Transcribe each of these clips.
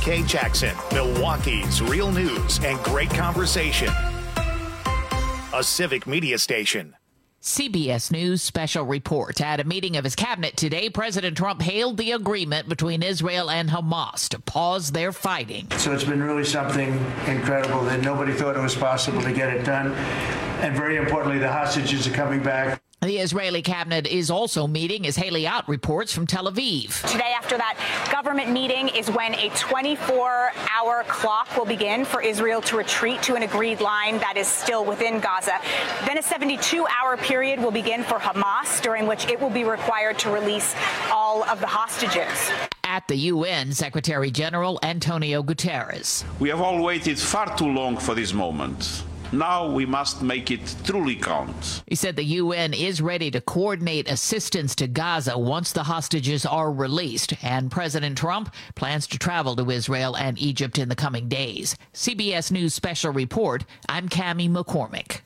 WK Jackson, Milwaukee's real news and great conversation. A civic media station. CBS News special report. At a meeting of his cabinet today, President Trump hailed the agreement between Israel and Hamas to pause their fighting. So it's been really something incredible that nobody thought it was possible to get it done. And very importantly, the hostages are coming back. The Israeli cabinet is also meeting, as Haley Ott reports from Tel Aviv. Today, after that government meeting, is when a 24-hour clock will begin for Israel to retreat to an agreed line that is still within Gaza. Then a 72-hour period will begin for Hamas, during which it will be required to release all of the hostages. At the UN, Secretary General Antonio Guterres. We have all waited far too long for this moment. Now we must make it truly count. He said the UN is ready to coordinate assistance to Gaza once the hostages are released, and President Trump plans to travel to Israel and Egypt in the coming days. CBS News Special Report, I'm Cammie McCormick.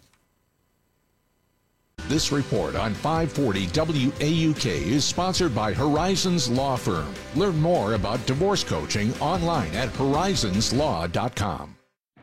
This report on 540 WAUK is sponsored by Horizons Law Firm. Learn more about divorce coaching online at horizonslaw.com.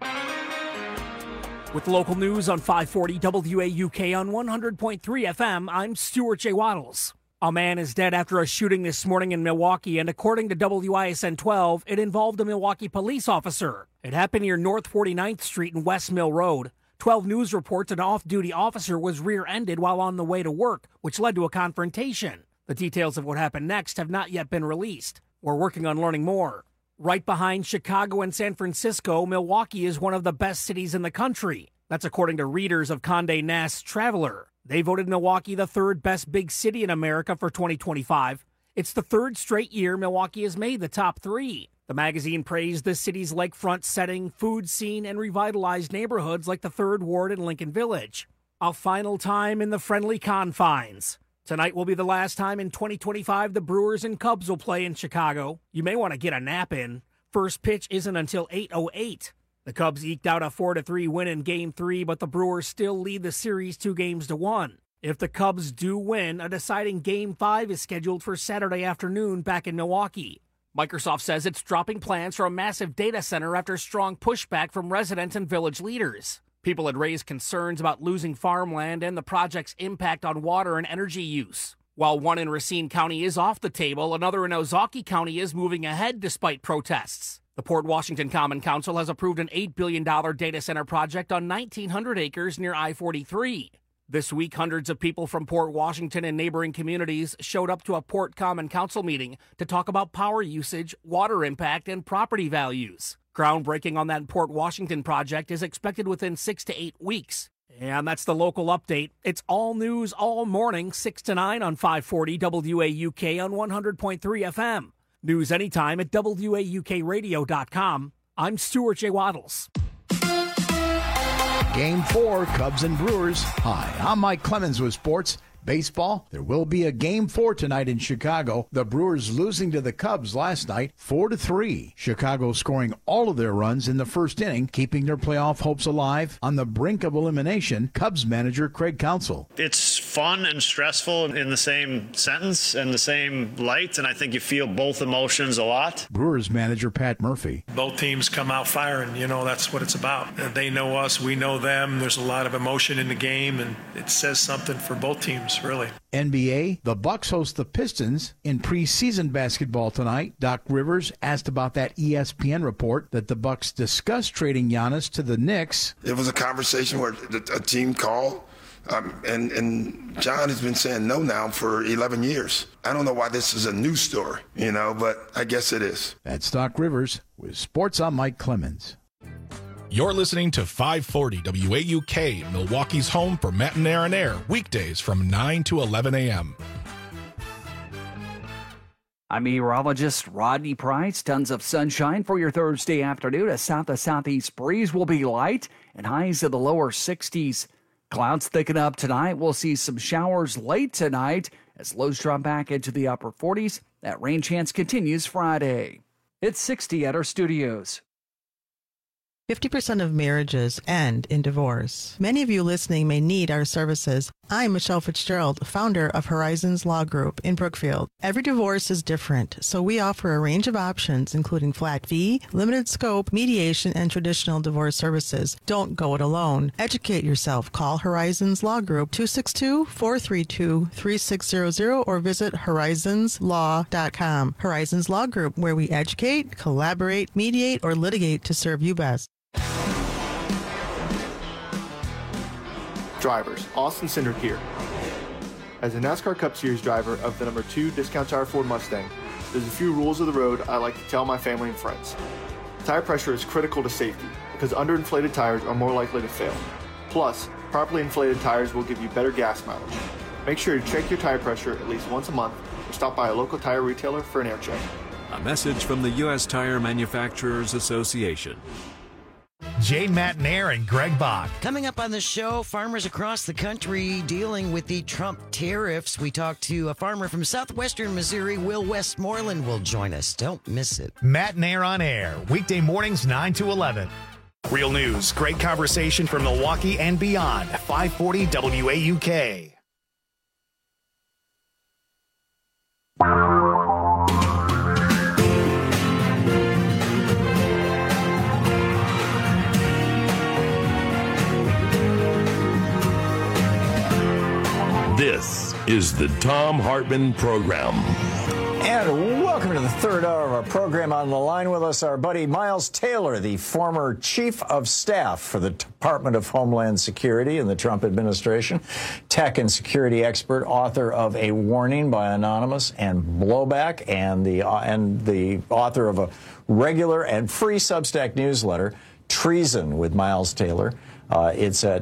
With local news on 540 WAUK on 100.3 FM, I'm Stuart J. Waddles. A man is dead after a shooting this morning in Milwaukee, and according to WISN 12, it involved a Milwaukee police officer. It happened near North 49th Street and West Mill Road. 12 News reports an off-duty officer was rear-ended while on the way to work, which led to a confrontation. The details of what happened next have not yet been released. We're working on learning more. Right behind Chicago and San Francisco, Milwaukee is one of the best cities in the country. That's according to readers of Condé Nast Traveler. They voted Milwaukee the third best big city in America for 2025. It's the third straight year Milwaukee has made the top three. The magazine praised the city's lakefront setting, food scene, and revitalized neighborhoods like the 3rd Ward and Lincoln Village. A final time in the friendly confines. Tonight will be the last time in 2025 the Brewers and Cubs will play in Chicago. You may want to get a nap in. First pitch isn't until 8:08. The Cubs eked out a 4-3 win in Game 3, but the Brewers still lead the series 2-1. If the Cubs do win, a deciding Game 5 is scheduled for Saturday afternoon back in Milwaukee. Microsoft says it's dropping plans for a massive data center after strong pushback from residents and village leaders. People had raised concerns about losing farmland and the project's impact on water and energy use. While one in Racine County is off the table, another in Ozaukee County is moving ahead despite protests. The Port Washington Common Council has approved an $8 billion data center project on 1,900 acres near I-43. This week, hundreds of people from Port Washington and neighboring communities showed up to a Port Common Council meeting to talk about power usage, water impact, and property values. Groundbreaking on that Port Washington project is expected within 6 to 8 weeks. And that's the local update. It's all news all morning, 6 to 9 on 540 WAUK on 100.3 FM. News anytime at WAUKradio.com. I'm Stuart J. Waddles. Game 4, Cubs and Brewers. Hi, I'm Mike Clemens with Sports. Baseball, there will be a Game 4 tonight in Chicago. The Brewers losing to the Cubs last night, 4-3. Chicago scoring all of their runs in the first inning, keeping their playoff hopes alive. On the brink of elimination, Cubs manager Craig Counsell. It's fun and stressful in the same sentence and the same light, and I think you feel both emotions a lot. Brewers manager Pat Murphy. Both teams come out firing. You know, that's what it's about. They know us, we know them. There's a lot of emotion in the game, and it says something for both teams. Really. NBA, the Bucks host the Pistons in preseason basketball tonight. Doc Rivers asked about that ESPN report that the Bucks discussed trading Giannis to the Knicks. It was a conversation where a team called, and John has been saying no now for 11 years. I don't know why this is a news story, but I guess it is. That's Doc Rivers with Sports. I'm Mike Clemens. You're listening to 540 WAUK, Milwaukee's home for Matt and Aaron Air, weekdays from 9 to 11 a.m. I'm meteorologist Rodney Price. Tons of sunshine for your Thursday afternoon. A south to southeast breeze will be light and highs in the lower 60s. Clouds thicken up tonight. We'll see some showers late tonight as lows drop back into the upper 40s. That rain chance continues Friday. It's 60 at our studios. 50% of marriages end in divorce. Many of you listening may need our services. I'm Michelle Fitzgerald, founder of Horizons Law Group in Brookfield. Every divorce is different, so we offer a range of options, including flat fee, limited scope, mediation, and traditional divorce services. Don't go it alone. Educate yourself. Call Horizons Law Group 262-432-3600 or visit horizonslaw.com. Horizons Law Group, where we educate, collaborate, mediate, or litigate to serve you best. Drivers, Austin Cindric here. As a NASCAR Cup Series driver of the number 2 Discount Tire Ford Mustang, there's a few rules of the road I like to tell my family and friends. Tire pressure is critical to safety because underinflated tires are more likely to fail. Plus, properly inflated tires will give you better gas mileage. Make sure to check your tire pressure at least once a month or stop by a local tire retailer for an air check. A message from the U.S. Tire Manufacturers Association. Jay Matenaer and Greg Bach. Coming up on the show, farmers across the country dealing with the Trump tariffs. We talked to a farmer from southwestern Missouri. Will Westmoreland will join us. Don't miss it. Matenaer on air, weekday mornings 9 to 11. Real news, great conversation from Milwaukee and beyond. 540 WAUK. This is the Thom Hartmann Program. And welcome to the third hour of our program. On the line with us, our buddy Miles Taylor, the former chief of staff for the Department of Homeland Security in the Trump administration, tech and security expert, author of A Warning by Anonymous and Blowback, and the author of a regular and free Substack newsletter, Treason with Miles Taylor. It's at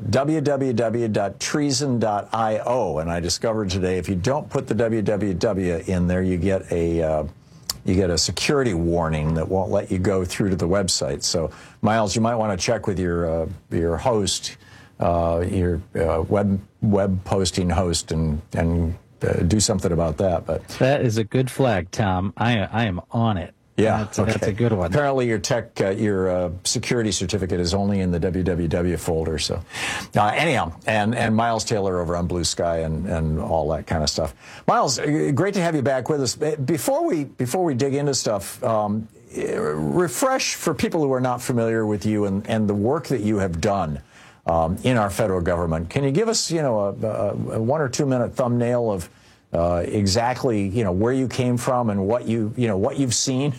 www.treason.io, and I discovered today if you don't put the www in there, you get a security warning that won't let you go through to the website. So, Miles, you might want to check with your host, your web posting host, and do something about that. But that is a good flag, Tom. I am on it. Yeah, that's a good one. Apparently, your security certificate is only in the www folder. So, anyhow, and Miles Taylor over on Blue Sky and all that kind of stuff. Miles, great to have you back with us. Before we dig into stuff, refresh for people who are not familiar with you and the work that you have done in our federal government. Can you give us, a 1 or 2 minute thumbnail of exactly, where you came from and what you've seen?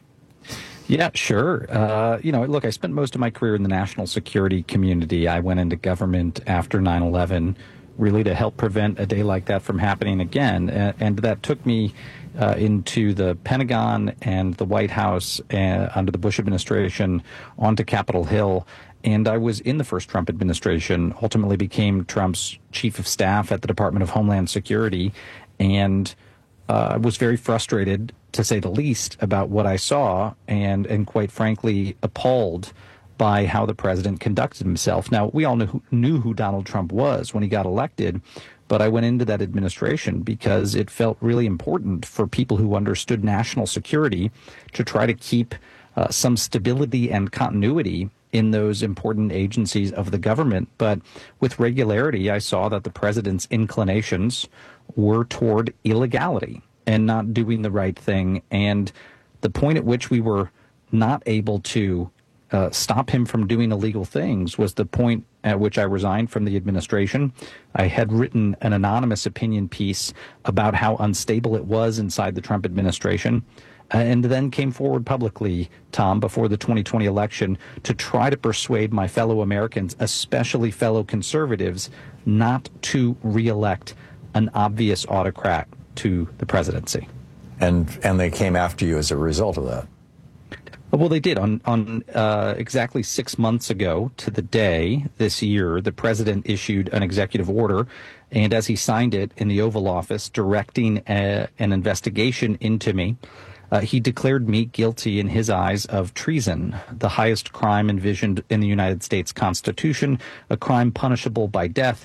Yeah, sure. Look, I spent most of my career in the national security community. I went into government after 9/11, really to help prevent a day like that from happening again. And that took me into the Pentagon and the White House under the Bush administration, onto Capitol Hill. And I was in the first Trump administration, ultimately became Trump's chief of staff at the Department of Homeland Security, and was very frustrated, to say the least, about what I saw, and quite frankly appalled by how the president conducted himself. Now, we all knew who Donald Trump was when he got elected, but I went into that administration because it felt really important for people who understood national security to try to keep some stability and continuity in those important agencies of the government. But with regularity, I saw that the president's inclinations were toward illegality and not doing the right thing. And the point at which we were not able to stop him from doing illegal things was the point at which I resigned from the administration. I had written an anonymous opinion piece about how unstable it was inside the Trump administration, and then came forward publicly, Tom, before the 2020 election to try to persuade my fellow Americans, especially fellow conservatives, not to reelect an obvious autocrat to the presidency. And they came after you as a result of that. Well, they did. On exactly 6 months ago to the day this year, the president issued an executive order, and as he signed it in the Oval Office, directing an investigation into me, he declared me guilty in his eyes of treason, the highest crime envisioned in the United States Constitution, a crime punishable by death.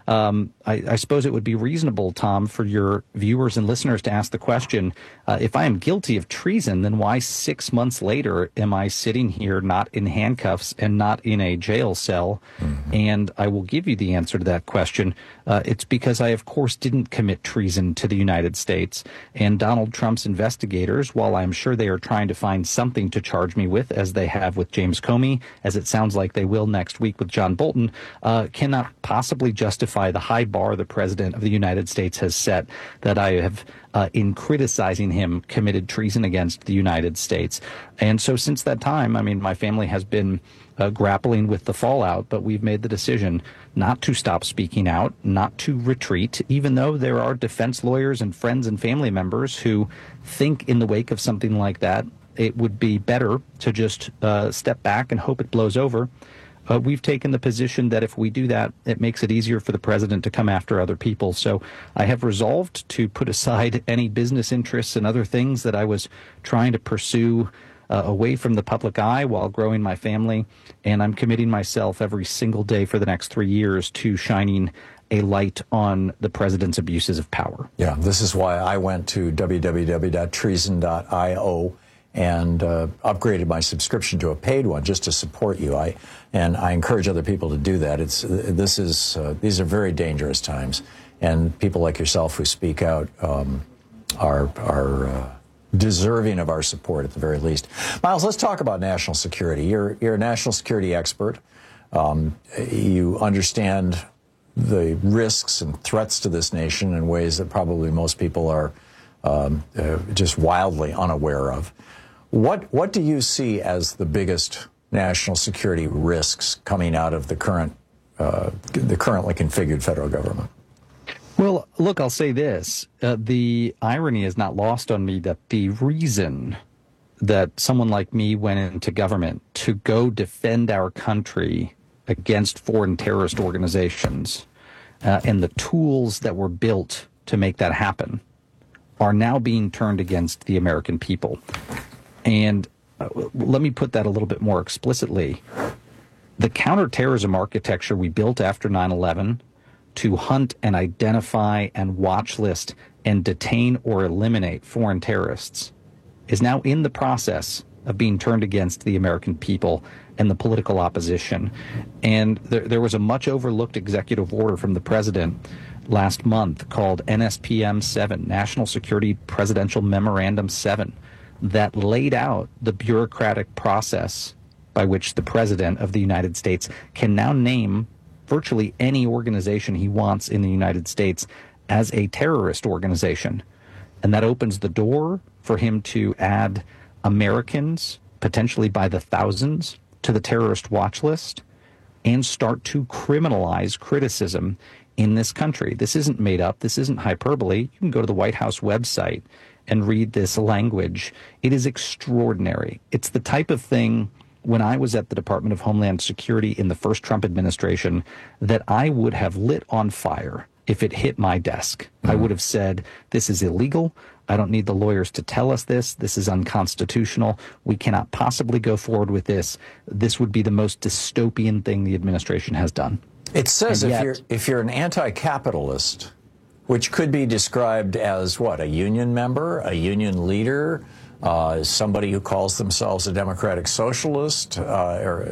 I suppose it would be reasonable, Tom, for your viewers and listeners to ask the question, if I am guilty of treason, then why 6 months later am I sitting here not in handcuffs and not in a jail cell? Mm-hmm. And I will give you the answer to that question. It's because I, of course, didn't commit treason to the United States. And Donald Trump's investigators, while I'm sure they are trying to find something to charge me with, as they have with James Comey, as it sounds like they will next week with John Bolton, cannot possibly justify the high bar the President of the United States has set that I have, in criticizing him, committed treason against the United States. And so since that time, I mean, my family has been grappling with the fallout, but we've made the decision not to stop speaking out, not to retreat, even though there are defense lawyers and friends and family members who think in the wake of something like that, it would be better to just step back and hope it blows over. We've taken the position that if we do that, it makes it easier for the president to come after other people. So I have resolved to put aside any business interests and other things that I was trying to pursue away from the public eye while growing my family. And I'm committing myself every single day for the next 3 years to shining a light on the president's abuses of power. Yeah, this is why I went to www.treason.io and upgraded my subscription to a paid one just to support you. I encourage other people to do that. These are very dangerous times, and people like yourself who speak out are deserving of our support at the very least. Miles, let's talk about national security. You're a national security expert. You understand the risks and threats to this nation in ways that probably most people are just wildly unaware of. What do you see as the biggest national security risks coming out of the currently configured federal government? Well, look, I'll say this. The irony is not lost on me that the reason that someone like me went into government to go defend our country against foreign terrorist organizations and the tools that were built to make that happen are now being turned against the American people. And let me put that a little bit more explicitly. The counterterrorism architecture we built after 9/11 to hunt and identify and watch list and detain or eliminate foreign terrorists is now in the process of being turned against the American people and the political opposition. And there was a much overlooked executive order from the president last month called NSPM 7, National Security Presidential Memorandum 7, that laid out the bureaucratic process by which the president of the United States can now name virtually any organization he wants in the United States as a terrorist organization. And that opens the door for him to add Americans, potentially by the thousands, to the terrorist watch list and start to criminalize criticism in this country. This isn't made up. This isn't hyperbole. You can go to the White House website and read this language. It is extraordinary. It's the type of thing, when I was at the Department of Homeland Security in the first Trump administration, that I would have lit on fire if it hit my desk. I would have said, this is illegal. I don't need the lawyers to tell us this. This is unconstitutional. We cannot possibly go forward with this. This would be the most dystopian thing the administration has done. It says if you're an anti-capitalist, which could be described as what, a union member, a union leader, somebody who calls themselves a democratic socialist, or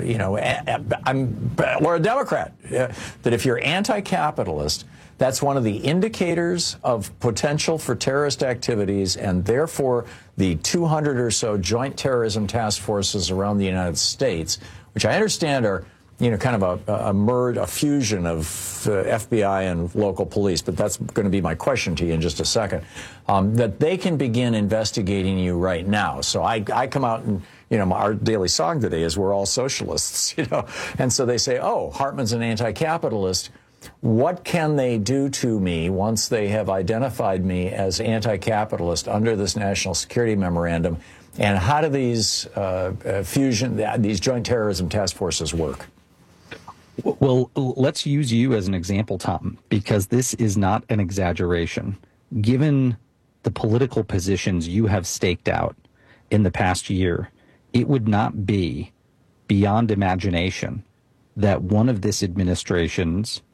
a Democrat, that if you're anti-capitalist, that's one of the indicators of potential for terrorist activities, and therefore the 200 or so joint terrorism task forces around the United States, which I understand are kind of a fusion of FBI and local police, but that's going to be my question to you in just a second, that they can begin investigating you right now. So I come out and, our daily song today is we're all socialists, and so they say, oh, Hartmann's an anti-capitalist. What can they do to me once they have identified me as anti-capitalist under this national security memorandum? And how do these these joint terrorism task forces work? Well, let's use you as an example, Tom, because this is not an exaggeration. Given the political positions you have staked out in the past year, it would not be beyond imagination that one of this administration's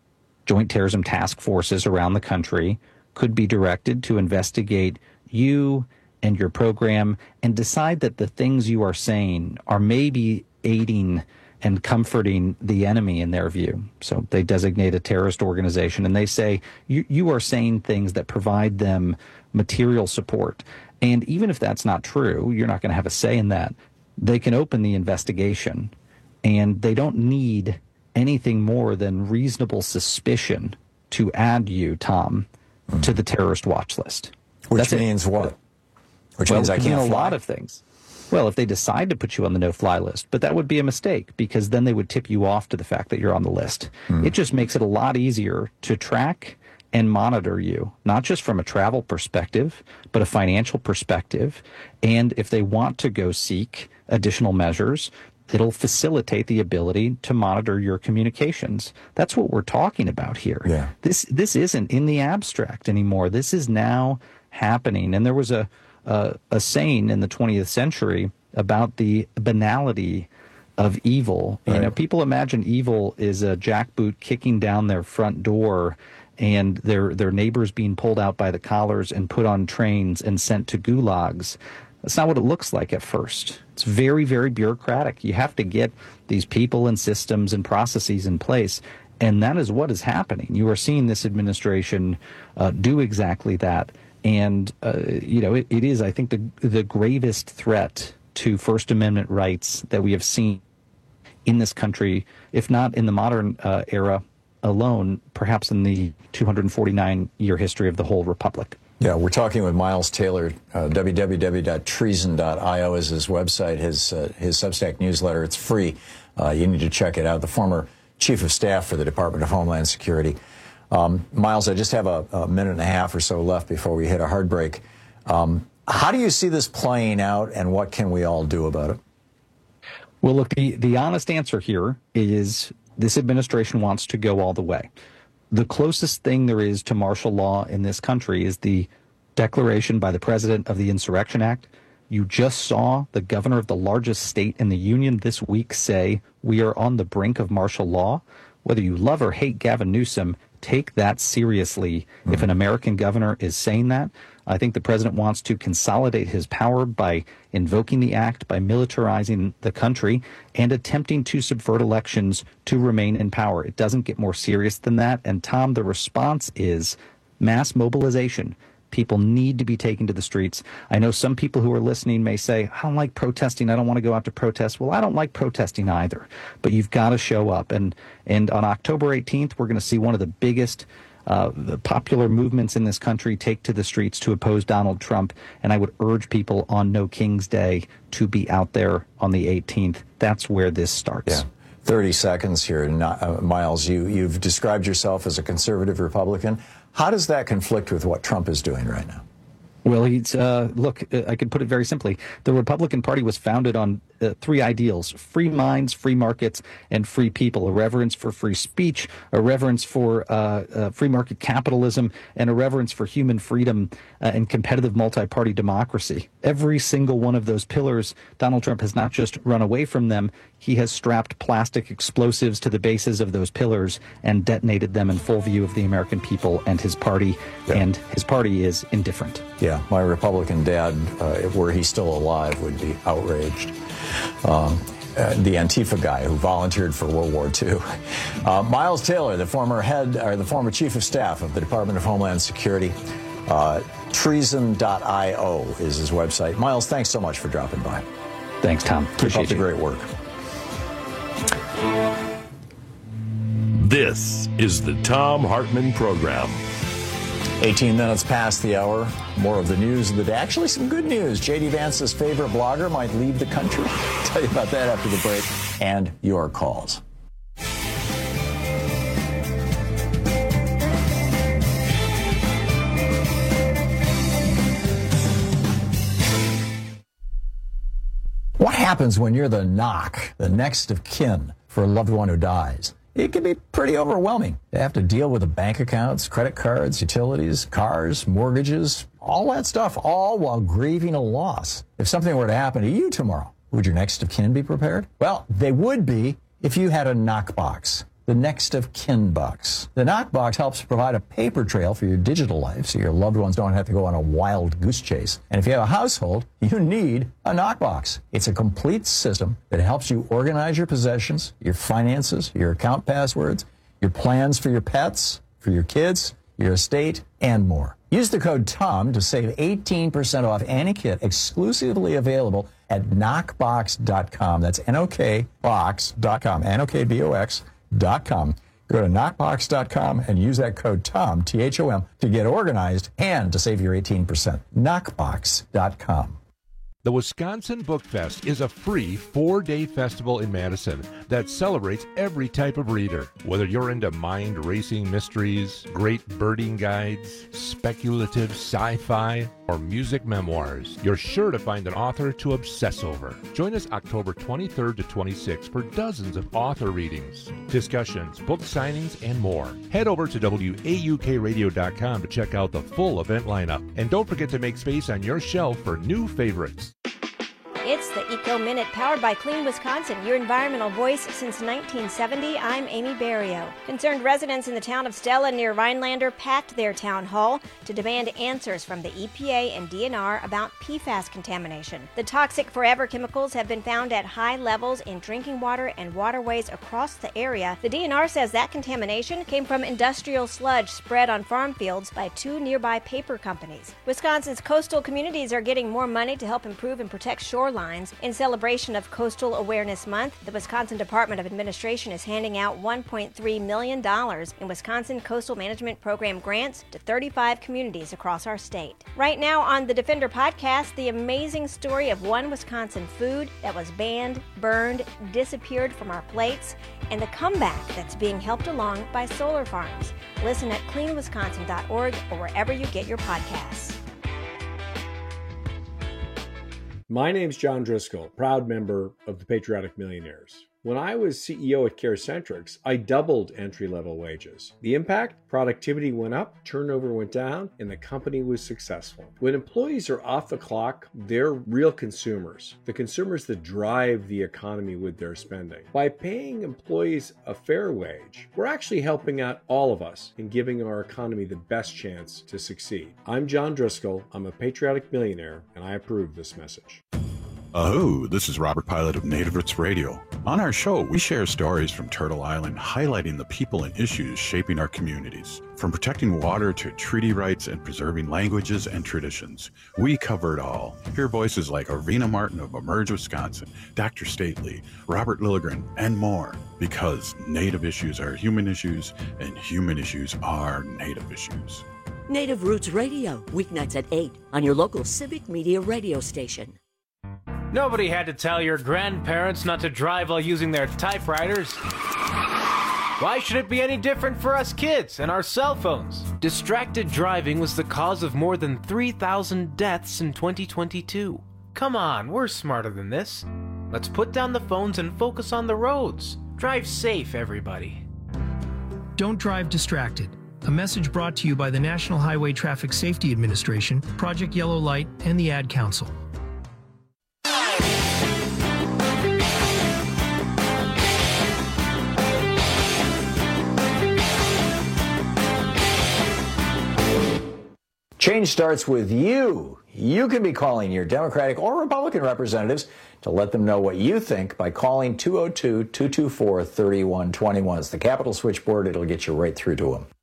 joint terrorism task forces around the country could be directed to investigate you and your program and decide that the things you are saying are maybe aiding and comforting the enemy in their view. So they designate a terrorist organization and they say, you are saying things that provide them material support. And even if that's not true, you're not going to have a say in that. They can open the investigation, and they don't need anything more than reasonable suspicion to add you, Tom, to the terrorist watch list. Which means what? Which means I can't fly? A lot of things. Well, if they decide to put you on the no-fly list, but that would be a mistake because then they would tip you off to the fact that you're on the list. It just makes it a lot easier to track and monitor you, not just from a travel perspective, but a financial perspective. And if they want to go seek additional measures, it'll facilitate the ability to monitor your communications. That's what we're talking about here. Yeah. This isn't in the abstract anymore. This is now happening. And there was a saying in the 20th century about the banality of evil. Right. You know, people imagine evil is a jackboot kicking down their front door and their neighbors being pulled out by the collars and put on trains and sent to gulags. That's not what it looks like at first. It's very, very bureaucratic. You have to get these people and systems and processes in place, and that is what is happening. You are seeing this administration do exactly that, and it is, I think, the gravest threat to First Amendment rights that we have seen in this country, if not in the modern era alone, perhaps in the 249-year history of the whole republic. Yeah, we're talking with Miles Taylor. www.treason.io is his website, his Substack newsletter. It's free. You need to check it out. The former chief of staff for the Department of Homeland Security. Miles, I just have a minute and a half or so left before we hit a hard break. How do you see this playing out, and what can we all do about it? Well, look, the honest answer here is this administration wants to go all the way. The closest thing there is to martial law in this country is the declaration by the President of the Insurrection Act. You just saw the governor of the largest state in the union this week say we are on the brink of martial law. Whether you love or hate Gavin Newsom, take that seriously. If an American governor is saying that, I think the president wants to consolidate his power by invoking the act, by militarizing the country, and attempting to subvert elections to remain in power. It doesn't get more serious than that. And Tom, the response is mass mobilization. People need to be taken to the streets. I know some people who are listening may say, I don't like protesting. I don't want to go out to protest. Well, I don't like protesting either. But you've got to show up. And on October 18th, we're going to see one of the biggest the popular movements in this country take to the streets to oppose Donald Trump. And I would urge people on No King's Day to be out there on the 18th. That's where this starts. Yeah. 30 seconds here. Miles, you've described yourself as a conservative Republican. How does that conflict with what Trump is doing right now? Well, look, I could put it very simply. The Republican Party was founded on three ideals: free minds, free markets, and free people. A reverence for free speech, a reverence for free market capitalism, and a reverence for human freedom and competitive multi-party democracy. Every single one of those pillars, Donald Trump has not just run away from them, he has strapped plastic explosives to the bases of those pillars and detonated them in full view of the American people and his party, and his party is indifferent. Yeah, my Republican dad, were he still alive, would be outraged. The Antifa guy who volunteered for World War II. Miles Taylor, the former chief of staff of the Department of Homeland Security. Treason.io is his website. Miles, thanks so much for dropping by. Thanks, Tom. Keep up the great work. This is the Thom Hartmann Program. 18 minutes past the hour. More of the news of the day. Actually, some good news. J.D. Vance's favorite blogger might leave the country. I'll tell you about that after the break and your calls. What happens when you're the knock, the next of kin for a loved one who dies? It can be pretty overwhelming. You have to deal with the bank accounts, credit cards, utilities, cars, mortgages, all that stuff, all while grieving a loss. If something were to happen to you tomorrow, would your next of kin be prepared? Well, they would be if you had a knock box. the next of kin box. The Knockbox helps provide a paper trail for your digital life so your loved ones don't have to go on a wild goose chase. And if you have a household, you need a Knockbox. It's a complete system that helps you organize your possessions, your finances, your account passwords, your plans for your pets, for your kids, your estate, and more. Use the code TOM to save 18% off any kit exclusively available at knockbox.com. That's knockbox.com, knockbox.com. Go to knockbox.com and use that code TOM, T-H-O-M, to get organized and to save your 18%. Knockbox.com. The Wisconsin Book Fest is a free 4-day festival in Madison that celebrates every type of reader. Whether you're into mind-racing mysteries, great birding guides, speculative sci-fi, or music memoirs, you're sure to find an author to obsess over. Join us October 23rd to 26th for dozens of author readings, discussions, book signings, and more. Head over to WAUKradio.com to check out the full event lineup. And don't forget to make space on your shelf for new favorites. It's the Eco Minute, powered by Clean Wisconsin, your environmental voice since 1970. I'm Amy Barrio. Concerned residents in the town of Stella near Rhinelander packed their town hall to demand answers from the EPA and DNR about PFAS contamination. The toxic forever chemicals have been found at high levels in drinking water and waterways across the area. The DNR says that contamination came from industrial sludge spread on farm fields by 2 nearby paper companies. Wisconsin's coastal communities are getting more money to help improve and protect shorelines. In celebration of Coastal Awareness Month, the Wisconsin Department of Administration is handing out $1.3 million in Wisconsin Coastal Management Program grants to 35 communities across our state. Right now on the Defender podcast, the amazing story of one Wisconsin food that was banned, burned, disappeared from our plates, and the comeback that's being helped along by solar farms. Listen at cleanwisconsin.org or wherever you get your podcasts. My name's John Driscoll, proud member of the Patriotic Millionaires. When I was CEO at CareCentrix, I doubled entry-level wages. The impact? Productivity went up, turnover went down, and the company was successful. When employees are off the clock, they're real consumers, the consumers that drive the economy with their spending. By paying employees a fair wage, we're actually helping out all of us in giving our economy the best chance to succeed. I'm John Driscoll, I'm a Patriotic Millionaire, and I approve this message. This is Robert Pilot of Native Roots Radio. On our show, we share stories from Turtle Island highlighting the people and issues shaping our communities. From protecting water to treaty rights and preserving languages and traditions, we cover it all. Hear voices like Arvina Martin of Emerge Wisconsin, Dr. Stately, Robert Lilligren, and more. Because Native issues are human issues, and human issues are Native issues. Native Roots Radio, weeknights at 8 on your local civic media radio station. Nobody had to tell your grandparents not to drive while using their typewriters. Why should it be any different for us kids and our cell phones? Distracted driving was the cause of more than 3,000 deaths in 2022. Come on, we're smarter than this. Let's put down the phones and focus on the roads. Drive safe, everybody. Don't drive distracted. A message brought to you by the National Highway Traffic Safety Administration, Project Yellow Light, and the Ad Council. Change starts with you. You can be calling your Democratic or Republican representatives to let them know what you think by calling 202-224-3121. It's the Capitol switchboard. It'll get you right through to them.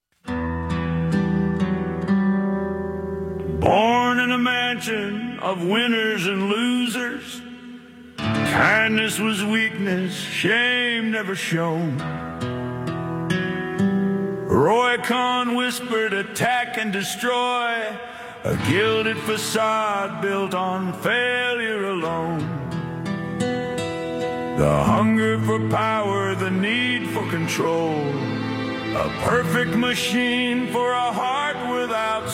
Born in a mansion of winners and losers, kindness was weakness, shame never shown. Roy Cohn whispered, attack and destroy, a gilded facade built on failure alone. The hunger for power, the need for control, a perfect machine for a heart without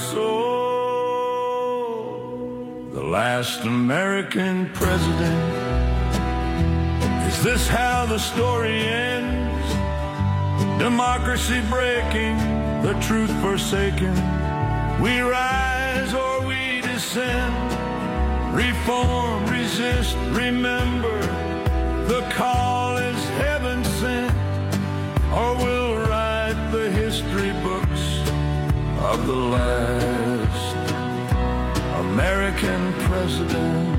soul. The last American president. Is this how the story ends? Democracy breaking, the truth forsaken. We rise or we descend. Reform, resist, remember. The call is heaven sent. Or will of the last American president.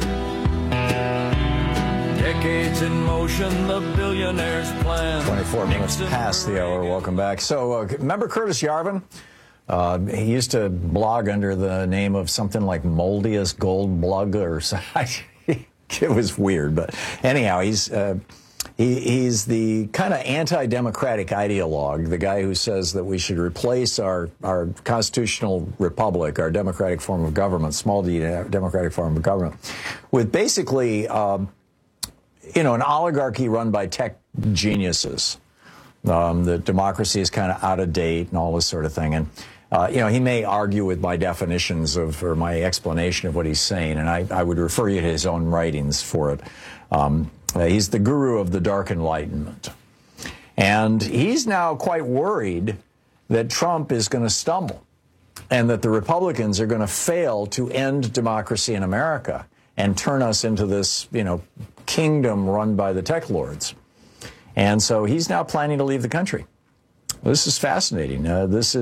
Decades in motion, the billionaire's plan. 24 minutes past the hour. Welcome back. So, remember Curtis Yarvin? He used to blog under the name of something like Moldius Goldblug or something. It was weird, but anyhow, he's the kind of anti-democratic ideologue, the guy who says that we should replace our constitutional republic, our democratic form of government, small d democratic form of government, with basically, an oligarchy run by tech geniuses. The democracy is kind of out of date and all this sort of thing. And, he may argue with my definitions or my explanation of what he's saying, and I would refer you to his own writings for it. He's the guru of the Dark Enlightenment. And he's now quite worried that Trump is going to stumble and that the Republicans are going to fail to end democracy in America and turn us into this, kingdom run by the tech lords. And so he's now planning to leave the country. This is fascinating. There's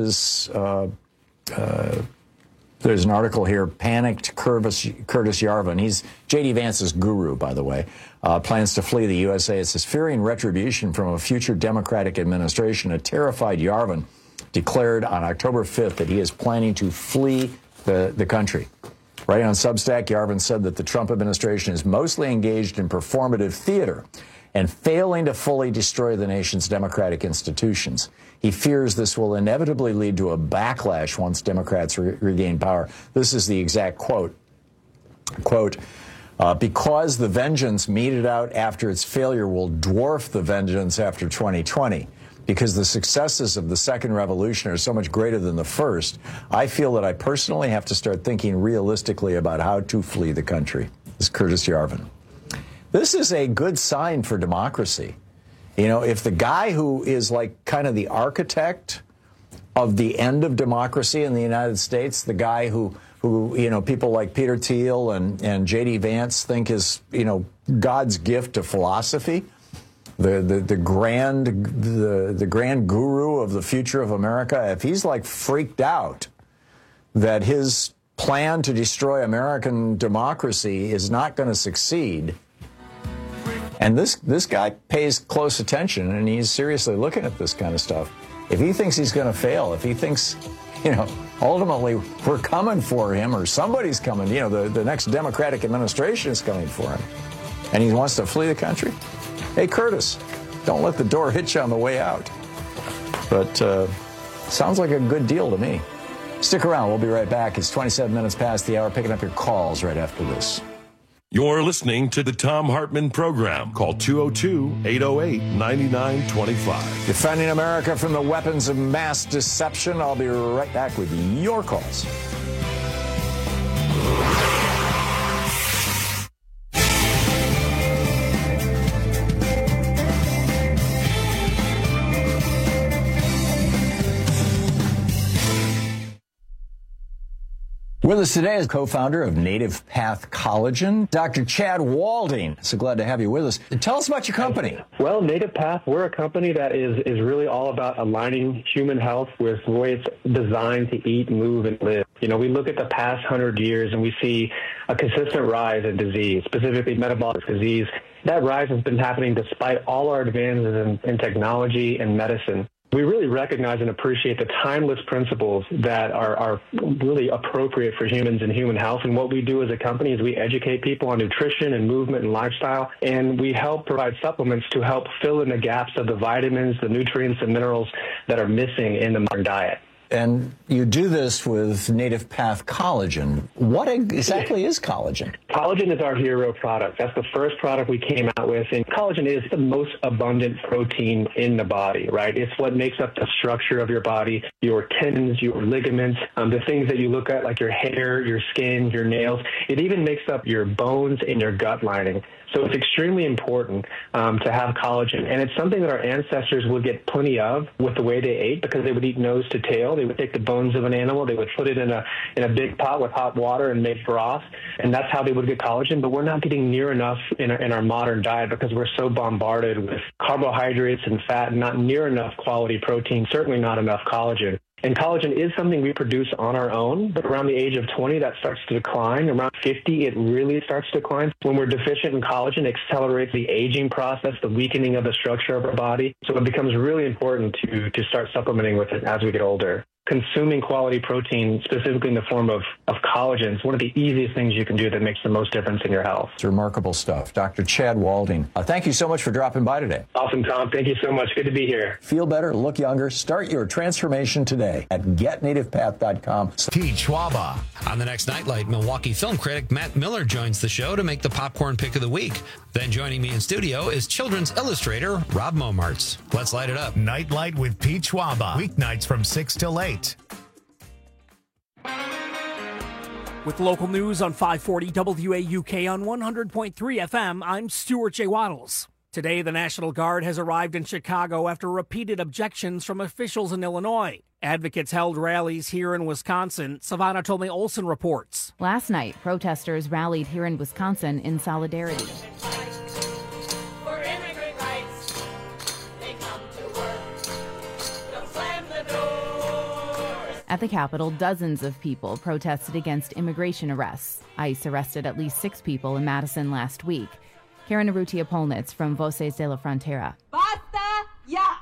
an article here, Panicked Curtis Yarvin. He's J.D. Vance's guru, by the way. Plans to flee the USA. It says, fearing retribution from a future Democratic administration, a terrified Yarvin declared on October 5th that he is planning to flee the country. Writing on Substack, Yarvin said that the Trump administration is mostly engaged in performative theater and failing to fully destroy the nation's democratic institutions. He fears this will inevitably lead to a backlash once Democrats regain power. This is the exact quote. Quote, because the vengeance meted out after its failure will dwarf the vengeance after 2020. Because the successes of the second revolution are so much greater than the first, I feel that I personally have to start thinking realistically about how to flee the country. This is Curtis Yarvin. This is a good sign for democracy. If the guy who is like kind of the architect of the end of democracy in the United States, the guy who people like Peter Thiel and J.D. Vance think is, God's gift to philosophy, the grand guru of the future of America, if he's like freaked out that his plan to destroy American democracy is not going to succeed, and this guy pays close attention and he's seriously looking at this kind of stuff. If he thinks he's going to fail, if he thinks, ultimately we're coming for him or somebody's coming, the next Democratic administration is coming for him, and he wants to flee the country, hey, Curtis, don't let the door hit you on the way out. But sounds like a good deal to me. Stick around. We'll be right back. It's 27 minutes past the hour, picking up your calls right after this. You're listening to the Thom Hartmann Program. Call 202-808-9925. Defending America from the weapons of mass deception. I'll be right back with your calls. With us today is co-founder of Native Path Collagen, Dr. Chad Walding. So glad to have you with us. Tell us about your company. Well, Native Path, we're a company that is really all about aligning human health with the way it's designed to eat, move, and live. We look at the past 100 years and we see a consistent rise in disease, specifically metabolic disease. That rise has been happening despite all our advances in technology and medicine. We really recognize and appreciate the timeless principles that are really appropriate for humans and human health. And what we do as a company is we educate people on nutrition and movement and lifestyle, and we help provide supplements to help fill in the gaps of the vitamins, the nutrients, and minerals that are missing in the modern diet. And you do this with Native Path Collagen. What exactly is collagen? Collagen is our hero product. That's the first product we came out with. And collagen is the most abundant protein in the body, right? It's what makes up the structure of your body, your tendons, your ligaments, the things that you look at like your hair, your skin, your nails. It even makes up your bones and your gut lining. So it's extremely important to have collagen. And it's something that our ancestors would get plenty of with the way they ate, because they would eat nose to tail. They would take the bones of an animal, they would put it in a big pot with hot water and make broth, and that's how they would get collagen. But we're not getting near enough in our modern diet because we're so bombarded with carbohydrates and fat, not near enough quality protein, certainly not enough collagen. And collagen is something we produce on our own, but around the age of 20, that starts to decline. Around 50, it really starts to decline. When we're deficient in collagen, it accelerates the aging process, the weakening of the structure of our body. So it becomes really important to start supplementing with it as we get older. Consuming quality protein, specifically in the form of collagen, is one of the easiest things you can do that makes the most difference in your health. It's remarkable stuff. Dr. Chad Walding, thank you so much for dropping by today. Awesome, Tom. Thank you so much. Good to be here. Feel better, look younger, start your transformation today at getnativepath.com. Pete Schwaba. On the next Nightlight, Milwaukee film critic Matt Miller joins the show to make the popcorn pick of the week. Then joining me in studio is children's illustrator Rob Momartz. Let's light it up. Nightlight with Pete Schwaba. Weeknights from 6 till 8. With local news on 540 WAUK on 100.3 FM, I'm Stuart J. Waddles. Today, the National Guard has arrived in Chicago after repeated objections from officials in Illinois. Advocates held rallies here in Wisconsin. Savannah Tomei Olsen reports. Last night, protesters rallied here in Wisconsin in solidarity. At the Capitol, dozens of people protested against immigration arrests. ICE arrested at least 6 people in Madison last week. Karen Urrutia-Polnitz from Voces de la Frontera. Basta ya!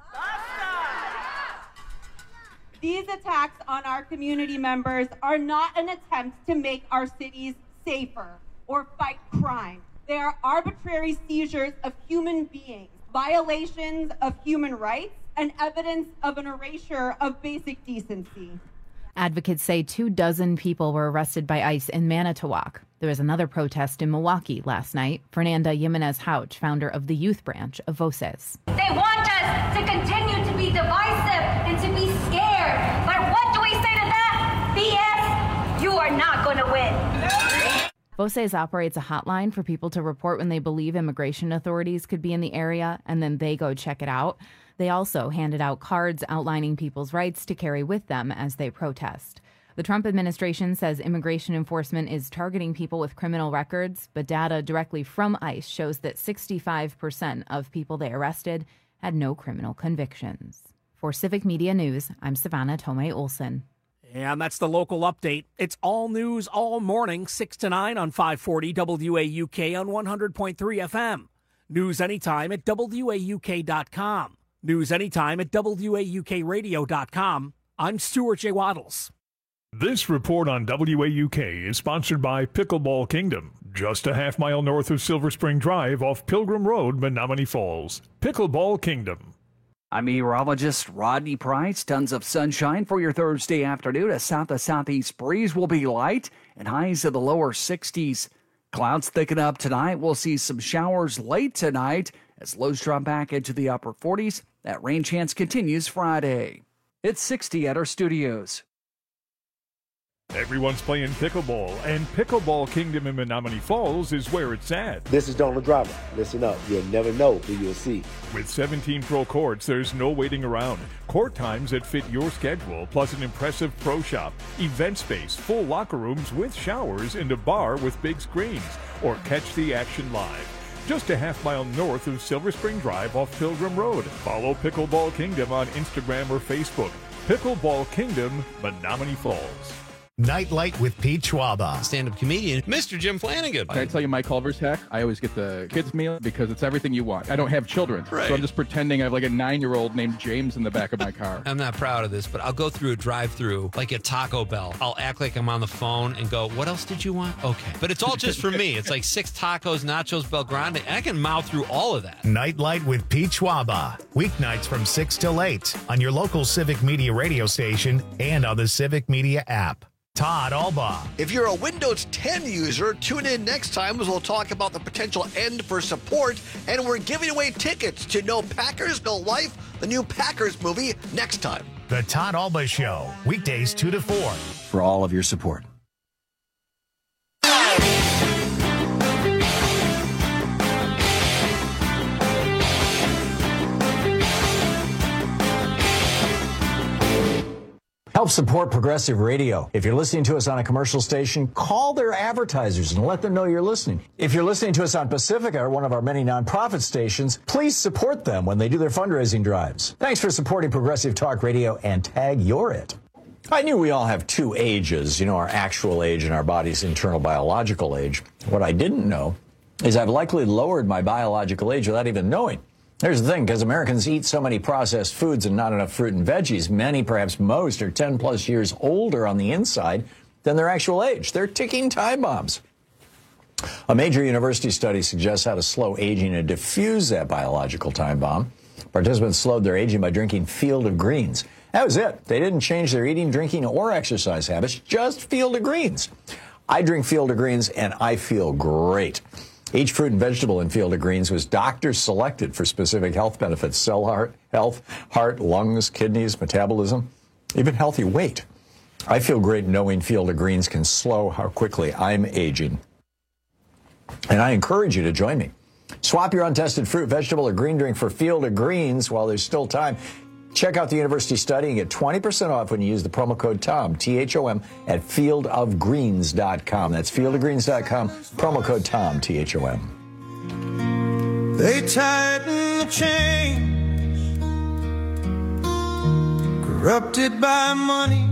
These attacks on our community members are not an attempt to make our cities safer or fight crime. They are arbitrary seizures of human beings, violations of human rights, and evidence of an erasure of basic decency. Advocates say 24 people were arrested by ICE in Manitowoc. There was another protest in Milwaukee last night. Fernanda Jimenez-Houch, founder of the youth branch of Voces. They want us to continue to be divisive and to be scared. But what do we say to that? BS, you are not going to win. Voces operates a hotline for people to report when they believe immigration authorities could be in the area, and then they go check it out. They also handed out cards outlining people's rights to carry with them as they protest. The Trump administration says immigration enforcement is targeting people with criminal records, but data directly from ICE shows that 65% of people they arrested had no criminal convictions. For Civic Media News, I'm Savannah Tomei Olsen. And that's the local update. It's all news all morning, 6 to 9 on 540 WAUK on 100.3 FM. News anytime at WAUK.com. News anytime at WAUKradio.com. I'm Stuart J. Waddles. This report on WAUK is sponsored by Pickleball Kingdom, just a half mile north of Silver Spring Drive off Pilgrim Road, Menominee Falls. Pickleball Kingdom. I'm meteorologist Rodney Price. Tons of sunshine for your Thursday afternoon. A south to southeast breeze will be light and highs of the lower 60s. Clouds thicken up tonight. We'll see some showers late tonight as lows drop back into the upper 40s. That rain chance continues Friday. It's 60 at our studios. Everyone's playing pickleball, and Pickleball Kingdom in Menominee Falls is where it's at. This is Donald Driver. Listen up. You'll never know who you'll see. With 17 pro courts, there's no waiting around. Court times that fit your schedule, plus an impressive pro shop, event space, full locker rooms with showers, and a bar with big screens. Or catch the action live. Just a half mile north of Silver Spring Drive off Pilgrim Road. Follow Pickleball Kingdom on Instagram or Facebook. Pickleball Kingdom, Menominee Falls. Nightlight with Pete Schwaba. Stand-up comedian, Mr. Jim Flanagan. Can I tell you my Culver's hack? I always get the kids' meal because it's everything you want. I don't have children, right. So I'm just pretending I have like a 9-year-old named James in the back of my car. I'm not proud of this, but I'll go through a drive-thru like at Taco Bell. I'll act like I'm on the phone and go, what else did you want? Okay. But it's all just for me. It's like 6 tacos, nachos, Bel Grande. And I can mouth through all of that. Nightlight with Pete Schwaba. Weeknights from 6 till 8 on your local Civic Media radio station and on the Civic Media app. Todd Albaugh. If you're a Windows 10 user, tune in next time as we'll talk about the potential end for support, and we're giving away tickets to No Packers, No Life, the new Packers movie, next time. The Todd Albaugh Show, weekdays 2 to 4. For all of your support. Help support Progressive Radio. If you're listening to us on a commercial station, call their advertisers and let them know you're listening. If you're listening to us on Pacifica, one of our many nonprofit stations, please support them when they do their fundraising drives. Thanks for supporting Progressive Talk Radio and tag You're It. I knew we all have two ages, our actual age and our body's internal biological age. What I didn't know is I've likely lowered my biological age without even knowing. Here's the thing, because Americans eat so many processed foods and not enough fruit and veggies, many, perhaps most, are 10 plus years older on the inside than their actual age. They're ticking time bombs. A major university study suggests how to slow aging and diffuse that biological time bomb. Participants slowed their aging by drinking Field of Greens. That was it. They didn't change their eating, drinking, or exercise habits, just Field of Greens. I drink Field of Greens, and I feel great. Each fruit and vegetable in Field of Greens was doctor selected for specific health benefits: cell health, heart, lungs, kidneys, metabolism, even healthy weight. I feel great knowing Field of Greens can slow how quickly I'm aging. And I encourage you to join me. Swap your untested fruit, vegetable, or green drink for Field of Greens while there's still time. Check out the university study and get 20% off when you use the promo code TOM, T-H-O-M, at fieldofgreens.com. That's fieldofgreens.com, promo code TOM, T-H-O-M. They tighten the chains, corrupted by money,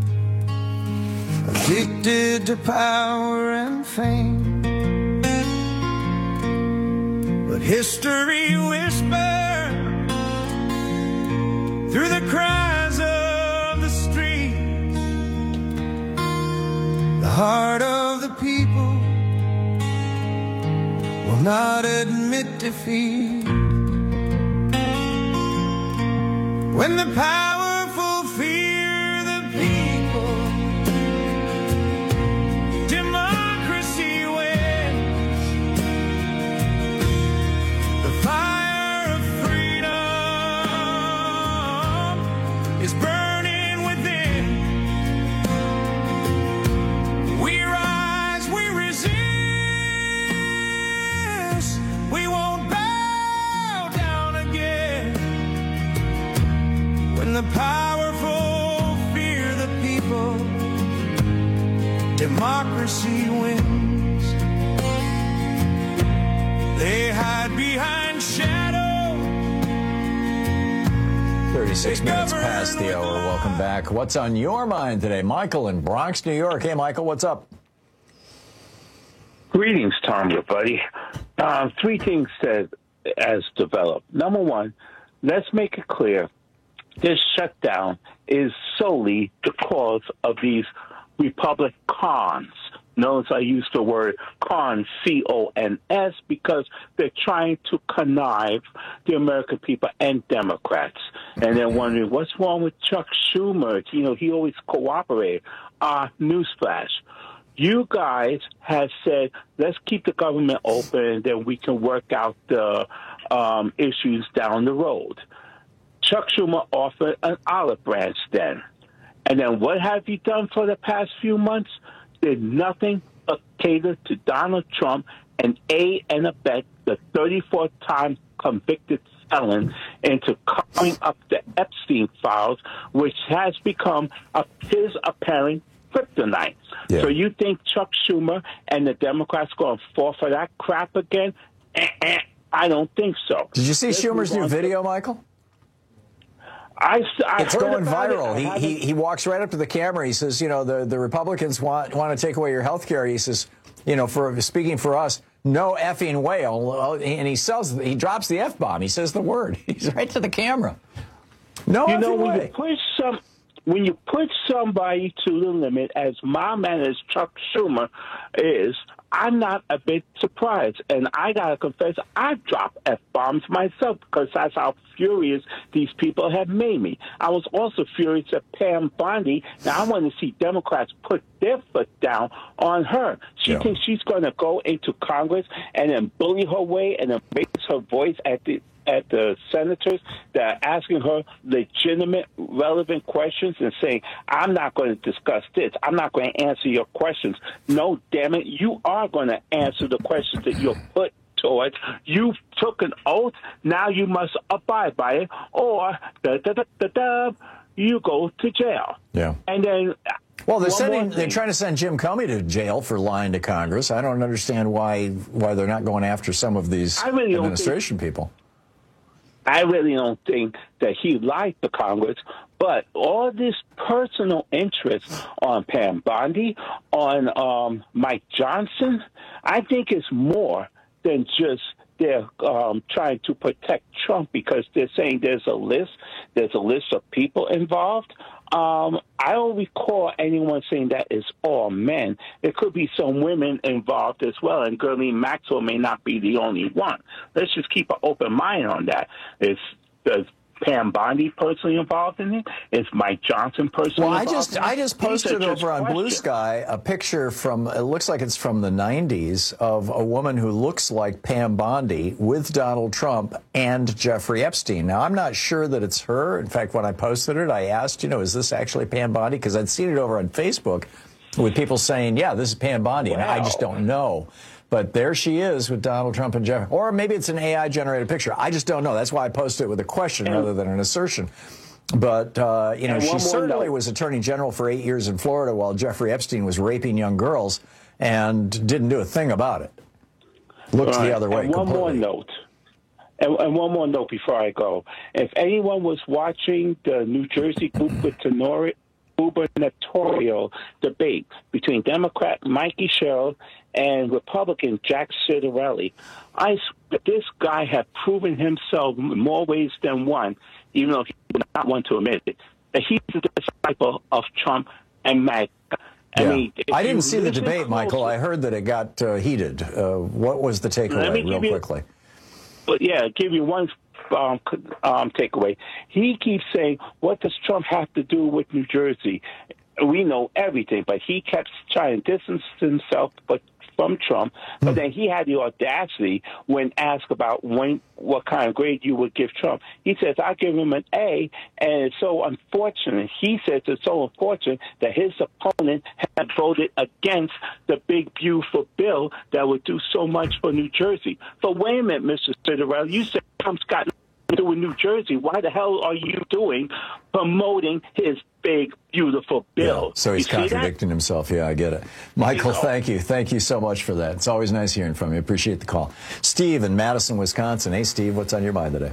addicted to power and fame. But history whispers through the cries of the streets, the heart of the people will not admit defeat. When the powerful fear the people, democracy wins. The fire of freedom is burning within. We rise, we resist. We won't bow down again. When the powerful fear the people, democracy wins. They hide behind shadows. 36 minutes past the hour. Welcome back. What's on your mind today? Michael in Bronx, New York. Hey, Michael, what's up? Greetings, Tom, your buddy. Three things that has developed. Number one, let's make it clear. This shutdown is solely the cause of these Republicans. Notice I use the word cons, C-O-N-S, because they're trying to connive the American people and Democrats. And they're wondering, what's wrong with Chuck Schumer? He always cooperated. Newsflash. You guys have said, let's keep the government open, and then we can work out the issues down the road. Chuck Schumer offered an olive branch then. And then what have you done for the past few months? Did nothing but cater to Donald Trump and aid and abet the 34th time convicted felon into covering up the Epstein files, which has become his apparent kryptonite. Yeah. So you think Chuck Schumer and the Democrats going to fall for that crap again? I don't think so. Did you see Schumer's new video, Michael? It's going viral. He walks right up to the camera. He says, the Republicans want to take away your health care. He says, for speaking for us, no effing way. And he drops the F-bomb. He says the word. He's right to the camera. No effing way. When you put somebody to the limit, as my man as Chuck Schumer is, I'm not a bit surprised. And I got to confess, I drop F-bombs myself because that's how furious these people have made me. I was also furious at Pam Bondi. Now, I want to see Democrats put their foot down on her. She thinks she's going to go into Congress and then bully her way and then raise her voice at the senators that are asking her legitimate, relevant questions and saying, I'm not going to discuss this. I'm not going to answer your questions. No, damn it, you are going to answer the questions that you're put to it. You took an oath. Now you must abide by it. Or, you go to jail. Yeah. And then, well, they're trying to send Jim Comey to jail for lying to Congress. I don't understand why they're not going after some of these administration people. I really don't think that he lied to Congress, but all this personal interest on Pam Bondi, on Mike Johnson, I think it's more than just they're trying to protect Trump, because they're saying there's a list of people involved. I don't recall anyone saying that it's all men. There could be some women involved as well, and Ghislaine Maxwell may not be the only one. Let's just keep an open mind on that. Does Pam Bondi personally involved in it? Is Mike Johnson personally involved? I just posted over on Blue Sky a picture from, it looks like it's from the 90s, of a woman who looks like Pam Bondi with Donald Trump and Jeffrey Epstein. Now, I'm not sure that it's her. In fact, when I posted it, I asked, is this actually Pam Bondi? Because I'd seen it over on Facebook with people saying, yeah, this is Pam Bondi. And I just don't know. But there she is with Donald Trump and Jeff. Or maybe it's an AI-generated picture. I just don't know. That's why I posted it with a question rather than an assertion. But, she certainly was Attorney General for 8 years in Florida while Jeffrey Epstein was raping young girls and didn't do a thing about it. Looked the other way completely. One more note. And one more note before I go. If anyone was watching the New Jersey gubernatorial debate between Democrat Mikey Sherrill and Republican Jack Ciattarelli, this guy had proven himself in more ways than one, even though he would not want to admit it, that he's a disciple of Trump and MAGA. I didn't see the debate, Michael. I heard that it got heated. What was the takeaway, real quickly? But give you one takeaway. He keeps saying, what does Trump have to do with New Jersey? We know everything, but he kept trying to distance himself from Trump. But then he had the audacity, when asked about what kind of grade you would give Trump, he says, I give him an A, and it's so unfortunate. He says it's so unfortunate that his opponent had voted against the big, beautiful bill that would do so much for New Jersey. But wait a minute, Mr. Ciattarelli, you said Trump's got nothing to do with New Jersey. Why the hell are you promoting his big, beautiful bill? Yeah, so he's contradicting himself. Yeah, I get it. Michael, thank you. Thank you so much for that. It's always nice hearing from you. Appreciate the call. Steve in Madison, Wisconsin. Hey, Steve, what's on your mind today?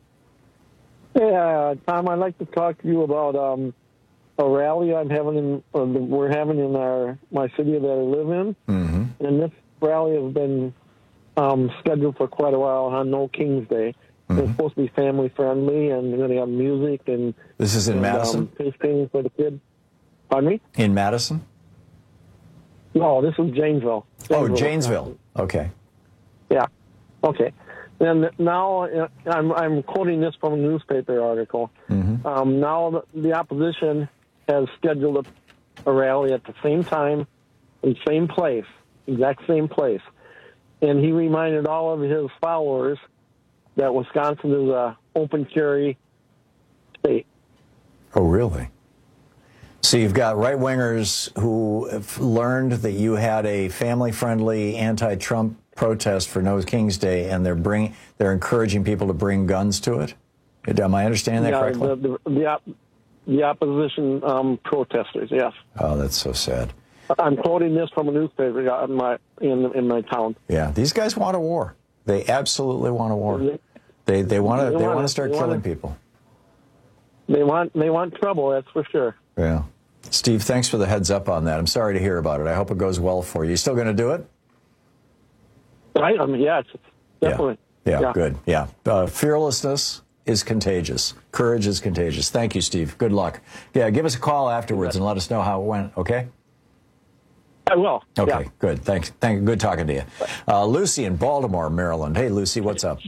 Hey, Tom, I'd like to talk to you about a rally we're having in my city that I live in. Mm-hmm. And this rally has been scheduled for quite a while on No King's Day. Mm-hmm. It's supposed to be family friendly, and we're going to have music and. This is in Madison. Tasting for the kids. Pardon me? In Madison? No, this is Janesville. Janesville. Okay. Yeah. Okay. And now I'm quoting this from a newspaper article. Mm-hmm. Now the opposition has scheduled a rally at the same time, in the same place, exact same place, and he reminded all of his followers that Wisconsin is a open carry state. Oh, really? So you've got right-wingers who have learned that you had a family-friendly anti-Trump protest for No King's Day, and they're encouraging people to bring guns to it? Am I understanding that correctly? The opposition protesters, yes. Oh, that's so sad. I'm quoting this from a newspaper in my town. Yeah, these guys want a war. They absolutely want a war. They want to start killing people. They want trouble, that's for sure. Yeah. Steve, thanks for the heads up on that. I'm sorry to hear about it. I hope it goes well for you. You still going to do it? Right. Yes, definitely. Yeah, good. Yeah. Fearlessness is contagious. Courage is contagious. Thank you, Steve. Good luck. Yeah, give us a call afterwards and let us know how it went, okay? I will. Okay, good. Thanks. Good talking to you. Lucy in Baltimore, Maryland. Hey, Lucy, what's up?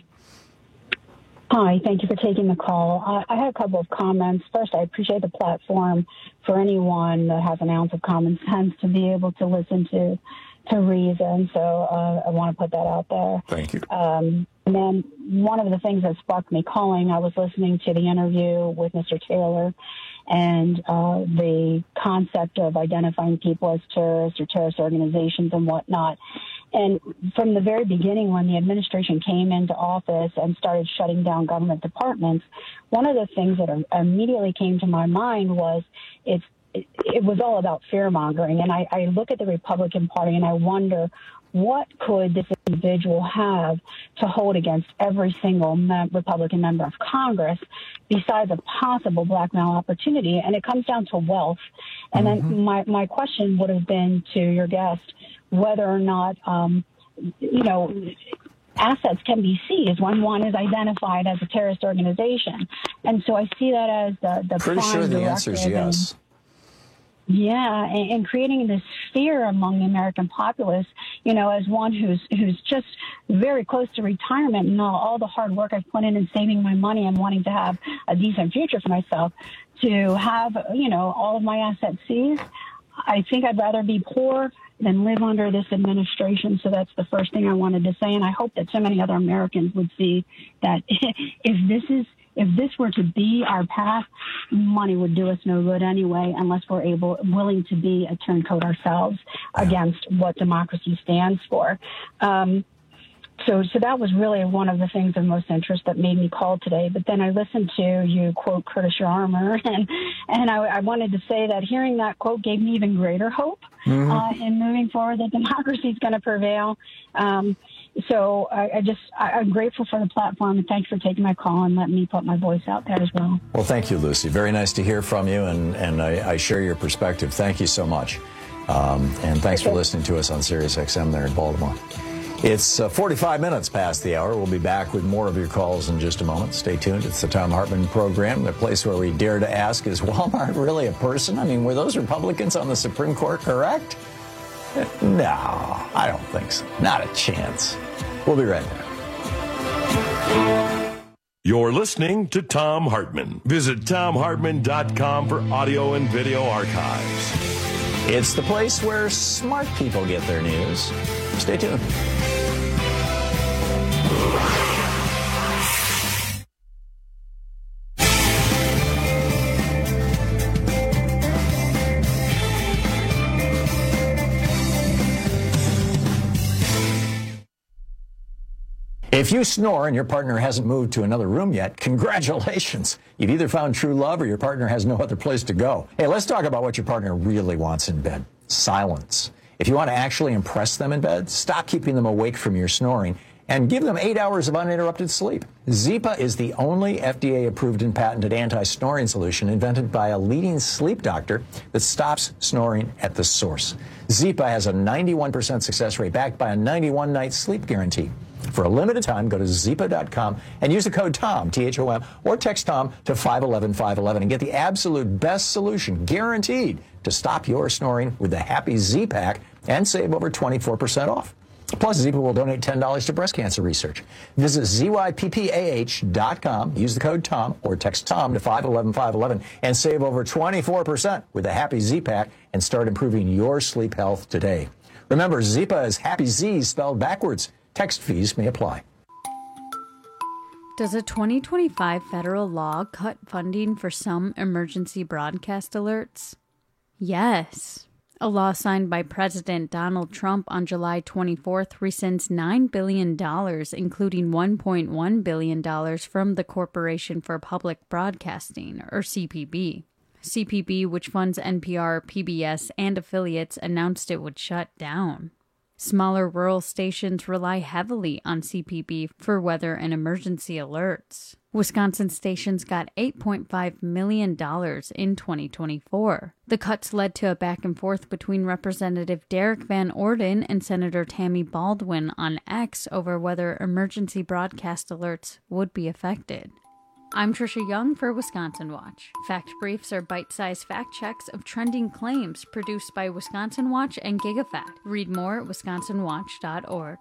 Hi, thank you for taking the call. I had a couple of comments. First, I appreciate the platform for anyone that has an ounce of common sense to be able to listen to reason. So I want to put that out there. Thank you. And then one of the things that sparked me calling, I was listening to the interview with Mr. Taylor and the concept of identifying people as terrorists or terrorist organizations and whatnot. And from the very beginning, when the administration came into office and started shutting down government departments, one of the things that immediately came to my mind was it was all about fear-mongering. And I look at the Republican Party and I wonder, what could this individual have to hold against every single Republican member of Congress besides a possible blackmail opportunity? And it comes down to wealth. And then my question would have been to your guest whether or not, assets can be seized when one is identified as a terrorist organization. And so I see that as the Pretty sure the answer is yes. Yeah, and creating this fear among the American populace, as one who's just very close to retirement and all the hard work I've put in saving my money and wanting to have a decent future for myself, to have, all of my assets seized, I think I'd rather be poor than live under this administration. So that's the first thing I wanted to say. And I hope that so many other Americans would see that if this were to be our path, money would do us no good anyway, unless we're willing to be a turncoat ourselves against what democracy stands for. So that was really one of the things of most interest that made me call today. But then I listened to you quote Curtis Yarmer, and I wanted to say that hearing that quote gave me even greater hope in moving forward that democracy is going to prevail. So I'm grateful for the platform, and thanks for taking my call and letting me put my voice out there as well. Well, thank you, Lucy. Very nice to hear from you, and I share your perspective. Thank you so much. And thanks for listening to us on Sirius XM there in Baltimore. It's 45 minutes past the hour. We'll be back with more of your calls in just a moment. Stay tuned. It's the Thom Hartmann Program, the place where we dare to ask, is Walmart really a person? I mean, were those Republicans on the Supreme Court correct? No, I don't think so. Not a chance. We'll be right back. You're listening to Thom Hartmann. Visit ThomHartmann.com for audio and video archives. It's the place where smart people get their news. Stay tuned. If you snore and your partner hasn't moved to another room yet, congratulations. You've either found true love or your partner has no other place to go. Hey, let's talk about what your partner really wants in bed. Silence. If you want to actually impress them in bed, stop keeping them awake from your snoring and give them 8 hours of uninterrupted sleep. Zipa is the only FDA-approved and patented anti-snoring solution invented by a leading sleep doctor that stops snoring at the source. Zipa has a 91% success rate backed by a 91-night sleep guarantee. For a limited time, go to Zipa.com and use the code TOM, T-H-O-M, or text TOM to 511-511 and get the absolute best solution, guaranteed, to stop your snoring with the Happy Z-Pack and save over 24% off. Plus, Zipa will donate $10 to breast cancer research. Visit ZYPPAH.com, use the code TOM, or text TOM to 511-511 and save over 24% with the Happy Z-Pack and start improving your sleep health today. Remember, Zipa is Happy Z spelled backwards. Text fees may apply. Does a 2025 federal law cut funding for some emergency broadcast alerts? Yes. A law signed by President Donald Trump on July 24th rescinds $9 billion, including $1.1 billion from the Corporation for Public Broadcasting, or CPB. CPB, which funds NPR, PBS, and affiliates, announced it would shut down. Smaller rural stations rely heavily on CPB for weather and emergency alerts. Wisconsin stations got $8.5 million in 2024. The cuts led to a back and forth between Representative Derek Van Orden and Senator Tammy Baldwin on X over whether emergency broadcast alerts would be affected. I'm Trisha Young for Wisconsin Watch. Fact Briefs are bite-sized fact checks of trending claims produced by Wisconsin Watch and GigaFact. Read more at wisconsinwatch.org.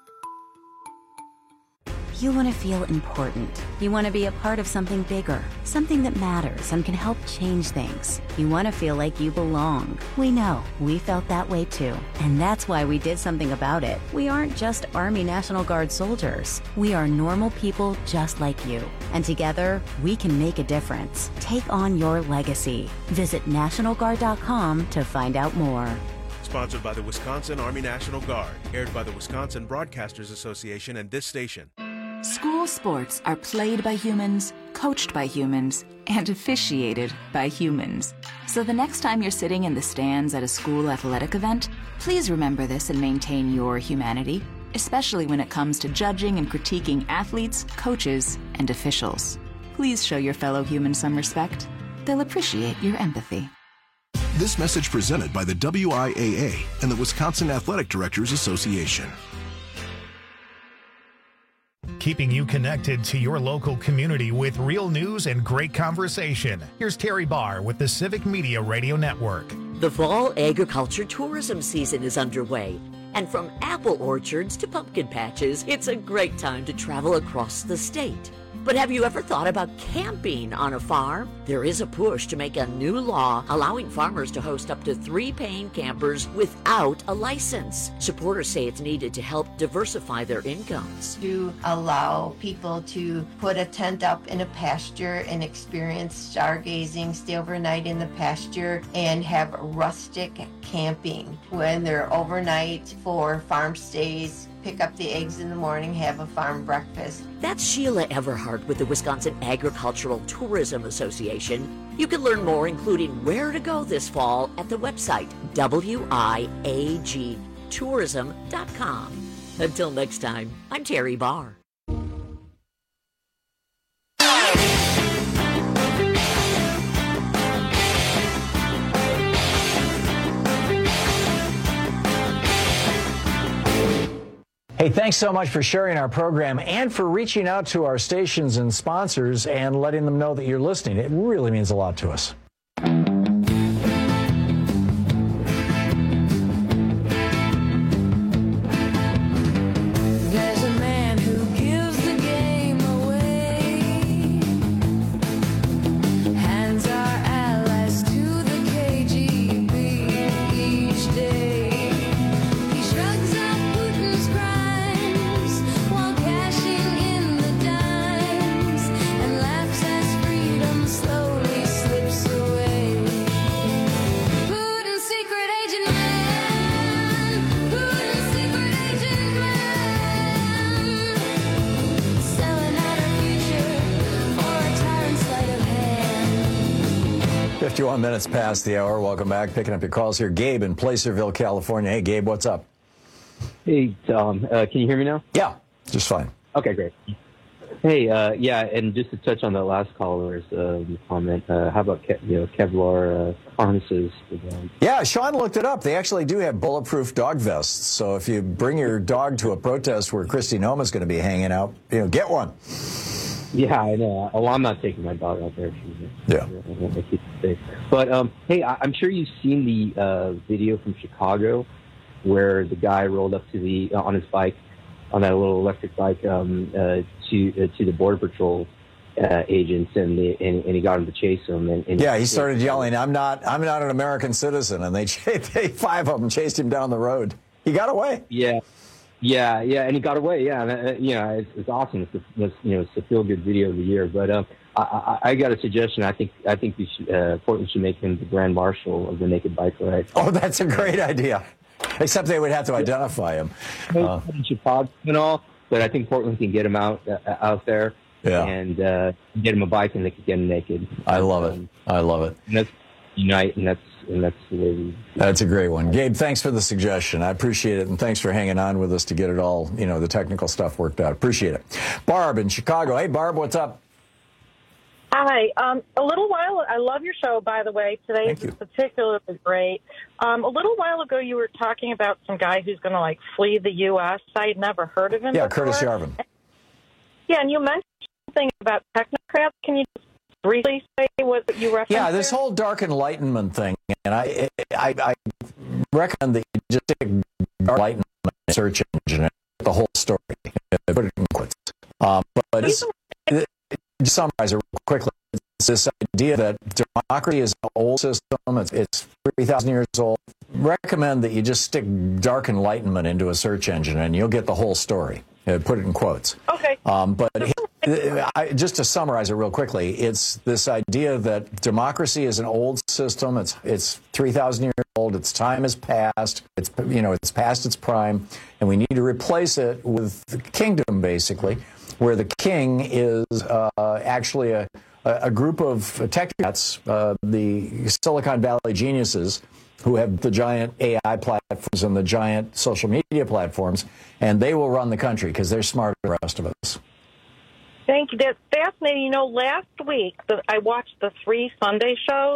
You want to feel important. You want to be a part of something bigger, something that matters and can help change things. You want to feel like you belong. We know. We felt that way too. And that's why we did something about it. We aren't just Army National Guard soldiers. We are normal people just like you. And together, we can make a difference. Take on your legacy. Visit NationalGuard.com to find out more. Sponsored by the Wisconsin Army National Guard. Aired by the Wisconsin Broadcasters Association and this station. School sports are played by humans, coached by humans, and officiated by humans. So the next time you're sitting in the stands at a school athletic event, please remember this and maintain your humanity, especially when it comes to judging and critiquing athletes, coaches, and officials. Please show your fellow humans some respect. They'll appreciate your empathy. This message presented by the WIAA and the Wisconsin Athletic Directors Association. Keeping you connected to your local community with real news and great conversation. Here's Terry Barr with the Civic Media Radio Network. The fall agriculture tourism season is underway. And from apple orchards to pumpkin patches, it's a great time to travel across the state. But have you ever thought about camping on a farm? There is a push to make a new law allowing farmers to host up to 3 paying campers without a license. Supporters say it's needed to help diversify their incomes. To allow people to put a tent up in a pasture and experience stargazing, stay overnight in the pasture, and have rustic camping when they're overnight for farm stays. Pick up the eggs in the morning, have a farm breakfast. That's Sheila Everhart with the Wisconsin Agricultural Tourism Association. You can learn more, including where to go this fall, at the website wiagtourism.com. Until next time, I'm Terry Barr. Hey, thanks so much for sharing our program and for reaching out to our stations and sponsors and letting them know that you're listening. It really means a lot to us. There's a man who gives the game away. Hands our allies to the KGB each day. He shrugs off Putin's crimes while cashing in the dimes and laughs as freedom slowly slips away. Putin's secret agent man, Putin's secret agent man, selling out our future for a tyrant's sleight of hand. 51 minutes past the hour. Welcome back. Picking up your calls here. Gabe in Placerville, California. Hey, Gabe, what's up? Hey, Tom. Can you hear me now? Yeah, just fine. Okay, great. Hey, yeah, and just to touch on the last caller's comment, how about Kevlar harnesses? Yeah, Sean looked it up. They actually do have bulletproof dog vests. So if you bring your dog to a protest where Kristi Noem is going to be hanging out, get one. Yeah, I know. Oh, I'm not taking my dog out there. Yeah. I keep it safe. But, hey, I'm sure you've seen the video from Chicago where the guy rolled up to on his bike, on that little electric bike, to the Border Patrol agents, and he got him to chase him. And Yeah, he started yelling, I'm not an American citizen. And they 5 of them chased him down the road. He got away. Yeah, and he got away. Yeah, and, it's awesome. It's a feel good video of the year. But I got a suggestion. I think we should, Portland should make him the Grand Marshal of the Naked Bike Ride. Oh, that's a great idea. Except they would have to identify him. In Chicago and all, but I think Portland can get him out there. Yeah. And get him a bike, and they can get him naked. I love it. I love it. And that's unite, and that's the way we. That's a great one, Gabe. Thanks for the suggestion. I appreciate it, and thanks for hanging on with us to get it all, the technical stuff worked out. Appreciate it. Barb in Chicago. Hey, Barb, what's up? Hi. A little while, I love your show, by the way. Today is particularly great. A little while ago, you were talking about some guy who's going to flee the U.S. I had never heard of him. Yeah, before. Curtis Yarvin. Yeah, and you mentioned something about technocrats. Can you just briefly say what you referenced? Yeah, this whole dark enlightenment thing, and I recommend that you just take dark enlightenment search engine and get the whole story. Put it in quotes. But just summarize it real quickly. It's this idea that democracy is an old system. It's 3,000 years old. Recommend that you just stick dark enlightenment into a search engine, and you'll get the whole story. Put it in quotes. Okay. Just to summarize it real quickly, it's this idea that democracy is an old system. It's 3,000 years old. old. Its time has passed. It's past its prime, and we need to replace it with the kingdom, basically, where the king is actually a group of technocrats, the Silicon Valley geniuses, who have the giant AI platforms and the giant social media platforms, and they will run the country because they're smarter than the rest of us. Thank you. That's fascinating. You know, last week I watched the 3 Sunday shows,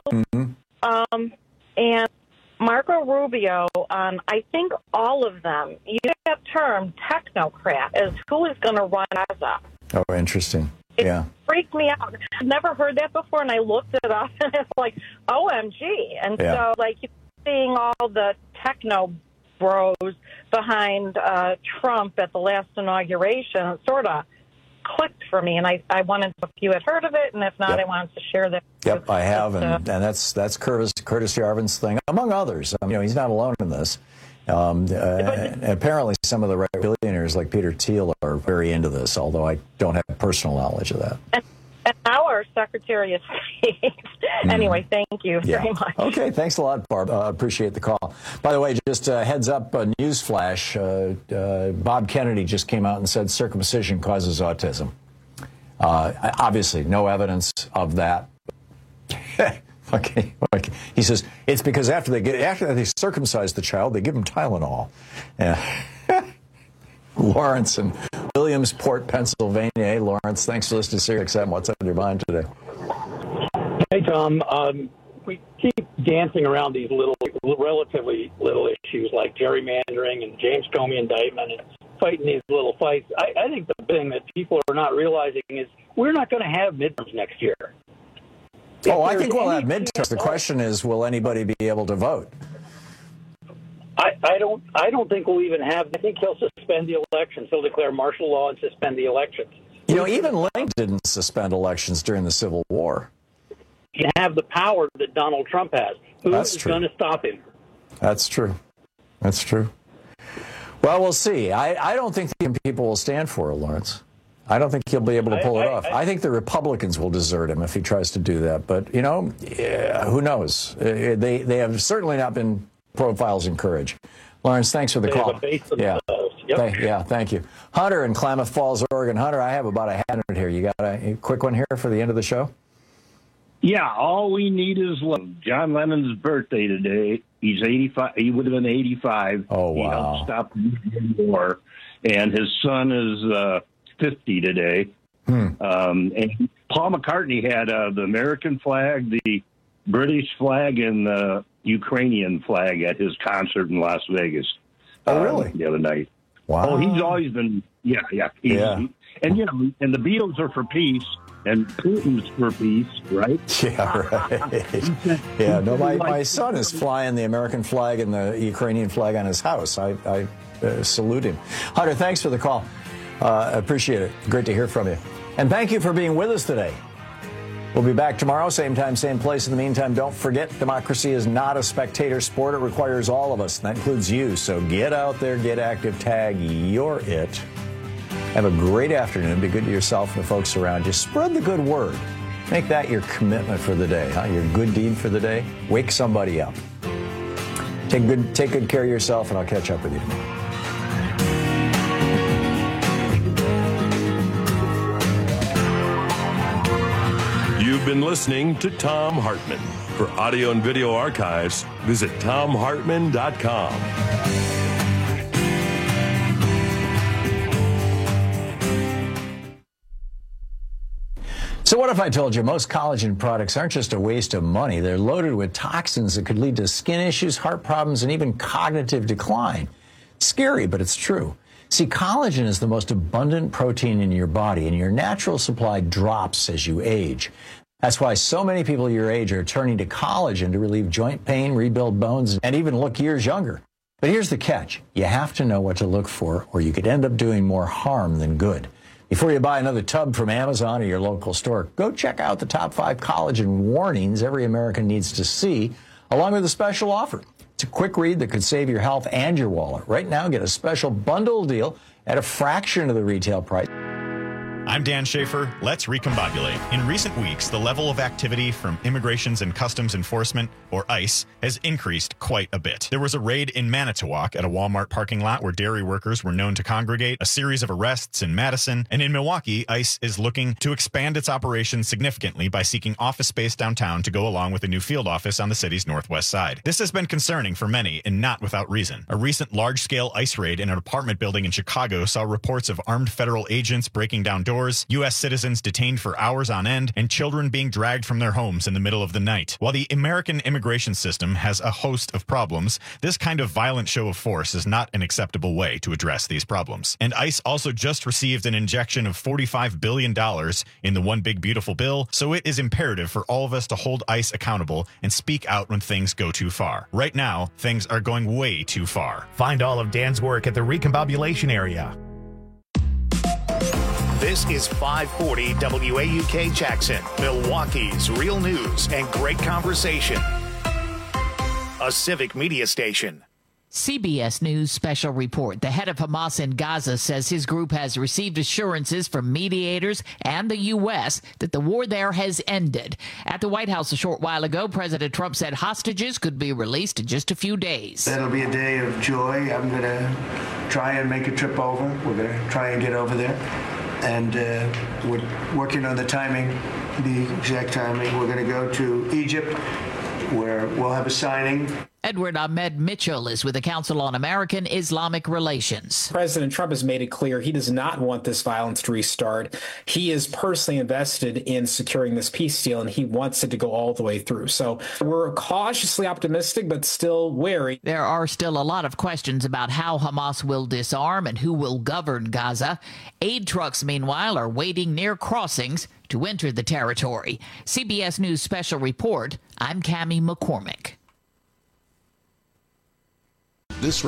and Marco Rubio, I think all of them use that term technocrat as who is going to run NASA. Oh, interesting. It freaked me out. I've never heard that before, and I looked it up, and it's like, OMG. And so, like, you're seeing all the techno bros behind Trump at the last inauguration, it sort of clicked for me, and I wanted to know if you had heard of it, and if not, I wanted to share that. Yep, I have, and that's Curtis Yarvin's thing, among others. He's not alone in this. Apparently, some of the right billionaires like Peter Thiel are very into this, although I don't have personal knowledge of that. And now our Secretary of State. Anyway, thank you very much. Okay, thanks a lot, Barb. Appreciate the call. By the way, just a heads up, news flash. Bob Kennedy just came out and said circumcision causes autism. Obviously, no evidence of that. Okay. He says it's because after they circumcise the child, they give him Tylenol. Lawrence in Williamsport, Pennsylvania. Hey, Lawrence, thanks for listening to Sirius XM. What's on your mind today? Hey, Tom. We keep dancing around these relatively little issues like gerrymandering and James Comey indictment and fighting these little fights. I think the thing that people are not realizing is we're not going to have midterms next year. I think we'll have midterms. The question is, will anybody be able to vote? I don't think we'll even have. I think he'll suspend the elections. He'll declare martial law and suspend the elections. Even Lincoln didn't suspend elections during the Civil War. He have the power that Donald Trump has. Who's going to stop him? That's true. Well, we'll see. I don't think the people will stand for it, Lawrence. I don't think he'll be able to pull it off. I think the Republicans will desert him if he tries to do that. But, who knows? They have certainly not been profiles in courage. Lawrence, thanks for the call. Thank you. Hunter in Klamath Falls, Oregon. Hunter, I have about a minute here. You got a quick one here for the end of the show? Yeah, all we need is love. John Lennon's birthday today. He's 85. He would have been 85. Oh, wow. He helped stop the war. And his son is 50 today. And Paul McCartney had the American flag, the British flag, and the Ukrainian flag at his concert in Las Vegas. Oh, really? The other night. Wow. Oh, he's always been, And, and the Beatles are for peace, and Putin's for peace, right? Yeah, right. No, my son is flying the American flag and the Ukrainian flag on his house. I salute him. Hunter, thanks for the call. Appreciate it. Great to hear from you. And thank you for being with us today. We'll be back tomorrow, same time, same place. In the meantime, don't forget, democracy is not a spectator sport. It requires all of us, and that includes you. So get out there, get active, tag you're it. Have a great afternoon. Be good to yourself and the folks around you. Spread the good word. Make that your commitment for the day, your good deed for the day. Wake somebody up. Take good care of yourself, and I'll catch up with you tomorrow. You've been listening to Thom Hartmann. For audio and video archives, visit ThomHartmann.com. So what if I told you most collagen products aren't just a waste of money? They're loaded with toxins that could lead to skin issues, heart problems, and even cognitive decline. Scary, but it's true. See, collagen is the most abundant protein in your body, and your natural supply drops as you age. That's why so many people your age are turning to collagen to relieve joint pain, rebuild bones, and even look years younger. But here's the catch. You have to know what to look for, or you could end up doing more harm than good. Before you buy another tub from Amazon or your local store, go check out the top 5 collagen warnings every American needs to see, along with a special offer. It's a quick read that could save your health and your wallet. Right now, get a special bundle deal at a fraction of the retail price. I'm Dan Schaefer. Let's recombobulate. In recent weeks, the level of activity from Immigrations and Customs Enforcement, or ICE, has increased quite a bit. There was a raid in Manitowoc at a Walmart parking lot where dairy workers were known to congregate, a series of arrests in Madison, and in Milwaukee, ICE is looking to expand its operations significantly by seeking office space downtown to go along with a new field office on the city's northwest side. This has been concerning for many, and not without reason. A recent large-scale ICE raid in an apartment building in Chicago saw reports of armed federal agents breaking down doors, U.S. citizens detained for hours on end, and children being dragged from their homes in the middle of the night. While the American immigration system has a host of problems, this kind of violent show of force is not an acceptable way to address these problems. And ICE also just received an injection of $45 billion in the One Big Beautiful Bill, so it is imperative for all of us to hold ICE accountable and speak out when things go too far. Right now, things are going way too far. Find all of Dan's work at the Recombobulation area. This is 540 WAUK Jackson, Milwaukee's real news and great conversation. A civic media station. CBS News special report. The head of Hamas in Gaza says his group has received assurances from mediators and the U.S. that the war there has ended. At the White House a short while ago, President Trump said hostages could be released in just a few days. That'll be a day of joy. I'm going to try and make a trip over. We're going to try and get over there. And we're working on the timing, the exact timing. We're going to go to Egypt, where we'll have a signing. Edward Ahmed Mitchell is with the Council on American Islamic Relations. President Trump has made it clear he does not want this violence to restart. He is personally invested in securing this peace deal, and he wants it to go all the way through. So we're cautiously optimistic, but still wary. There are still a lot of questions about how Hamas will disarm and who will govern Gaza. Aid trucks, meanwhile, are waiting near crossings to enter the territory. CBS News Special Report, I'm Cammie McCormick. This